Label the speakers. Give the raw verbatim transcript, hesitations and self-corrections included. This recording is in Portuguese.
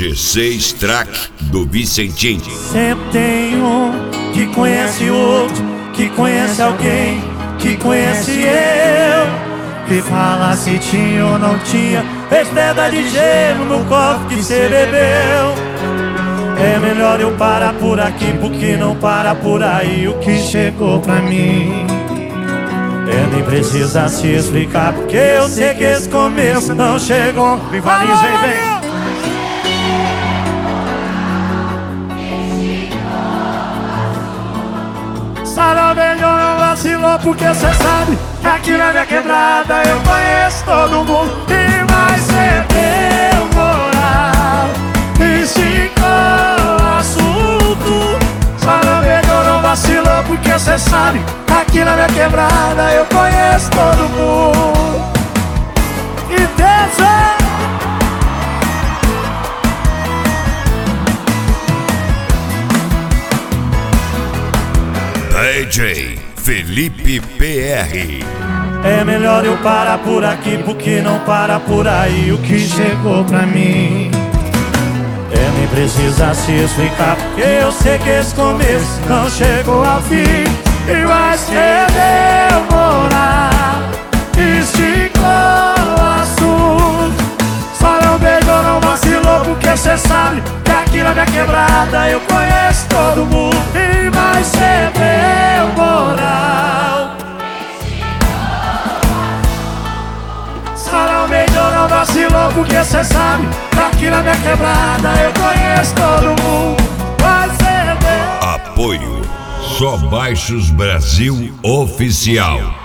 Speaker 1: G seis Track do Vicentinho.
Speaker 2: Sempre tem um que conhece outro, que conhece alguém, que conhece eu, que fala se tinha ou não tinha, fez pedra de gelo no copo que cê bebeu. É melhor eu parar por aqui, porque não para por aí o que chegou pra mim. É, nem precisa se explicar, porque eu sei que esse começo não chegou.
Speaker 3: Rivaliza, vem, vem.
Speaker 2: Sarau melhor não vacilou, porque cê sabe que aqui na minha quebrada eu conheço todo mundo. E vai ser teu moral, esticou o assunto. Sarau melhor não vacilou, porque cê sabe que aqui na minha quebrada eu conheço todo mundo. E desce.
Speaker 1: D J Felipe P R.
Speaker 2: É melhor eu parar por aqui, porque não para por aí o que chegou pra mim. É, nem precisa se explicar, porque eu sei que esse começo não chegou ao fim. E vai ser demorar, esticou o assunto. Só não beijou, não vacilou, porque cê sabe que aqui na minha quebrada eu conheço todo mundo. E vai ser moral. Sarau melhor não vacilou, porque cê sabe que aqui na minha quebrada eu conheço todo mundo. Vai ser meu.
Speaker 1: Apoio Só Baixos Brasil Oficial.